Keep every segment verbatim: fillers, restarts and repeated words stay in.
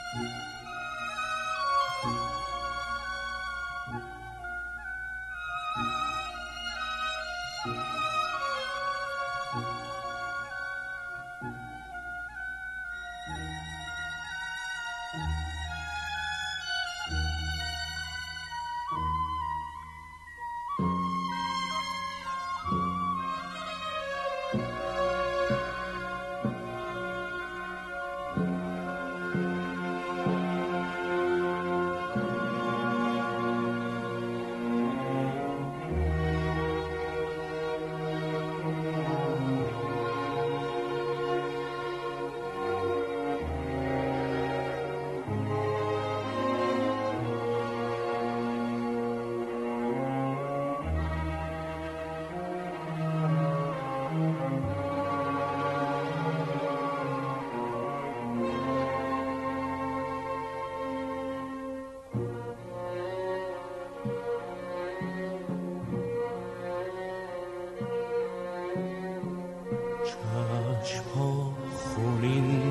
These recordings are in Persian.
چشم‌ها خونین،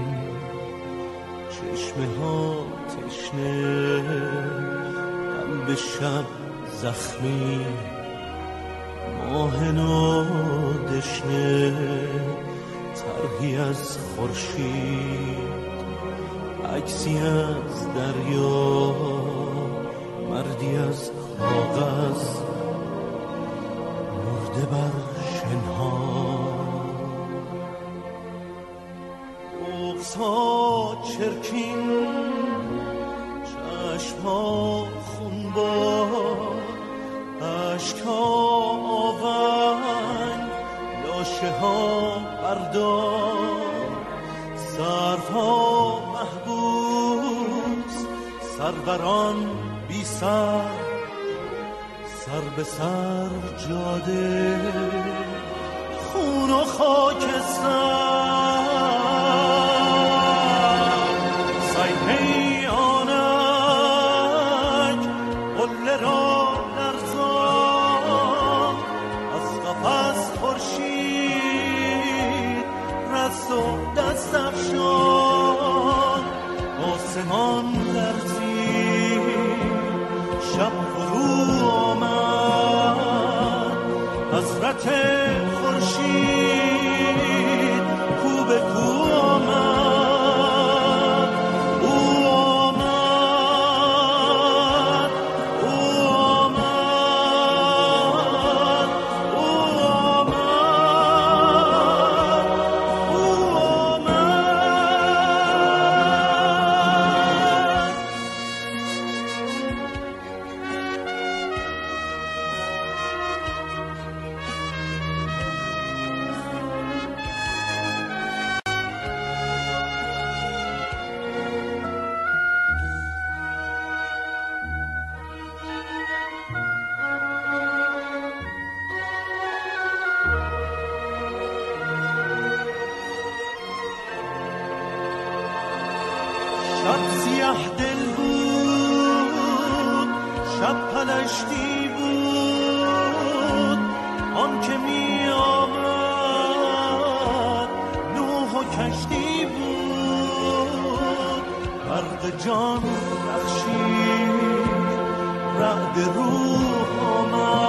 چشمه ها تشنه، قلب شب زخمی، ماه نو دشنه، طرحی از خورشید، عکسی از دریا، مردی از کاغذ، مرده بر شنها. بغض‌ها چرکین، چشم‌ها خونبار، اشک‌ها آونگ، لاشه‌ها بردار، سرها محبوس، سروران بی سر، سر به سر جاده، خون و خاکستر. سایه آنک قله را لرزان، از قفس خورشید رست و دست افشان. آسمان لرزید، شب فرو آمد، حسرت خورشید کو به کو آمد. شب سیاه دل بود، شب پلشتی بود، آن که می آمد نوح و کشتی بود. برق جان بخشید، رعد روح آمد،